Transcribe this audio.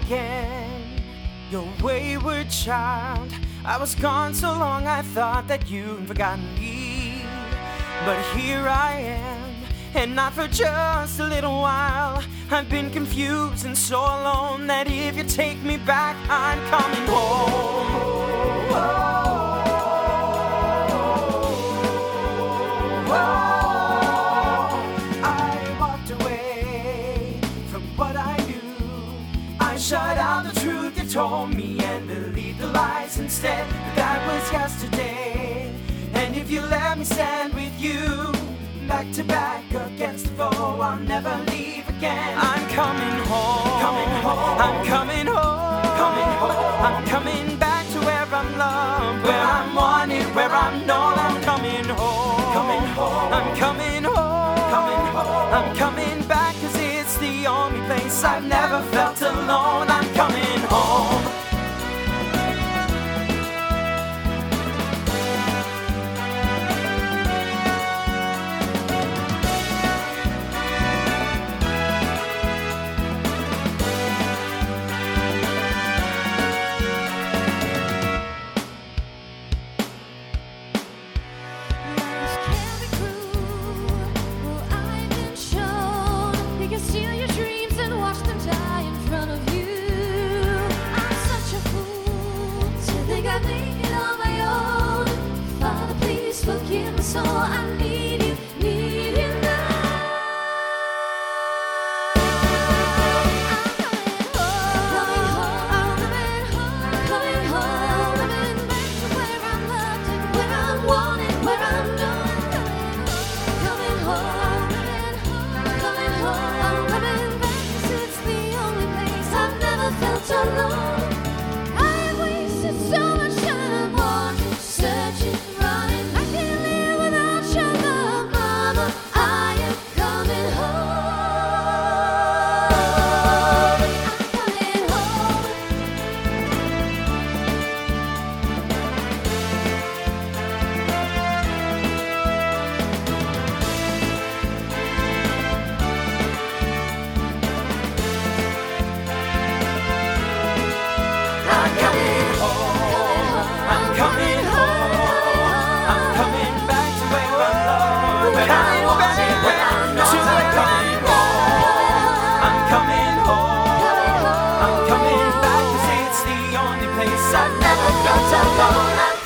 again, your wayward child. I was gone so long I thought that you'd forgotten me, but here I am, and not for just a little while. I've been confused and so alone that if you take me back, I'm coming home. I walked away from what I knew. I shut out the truth you told me and believed the lies instead. But that was yesterday, and if you let me stand with you back to back against the foe, I'll never leave again. I'm coming home, coming home, I'm coming home, coming home. I'm coming back to where I'm loved, where I'm wanted, where I'm known. I'm coming home, coming home, I'm coming home, coming home. I'm coming back 'cause it's the only place I've never felt alone. I'm coming home. So I need you now. I'm coming home, coming back to where I'm loved and where I'm wanted, where I'm known. Coming home, coming back 'cause it's the only place I've never felt alone. I have wasted so much time watching, searching, running. I can't live without your love, Mama. I am coming home. I'm coming home. I'm coming home, I'm coming home. I'm coming back to where I'm loved, where I'm wanted, where I'm known. I'm coming home, I'm coming home. I'm coming back 'cause it's the only place I've never felt alone.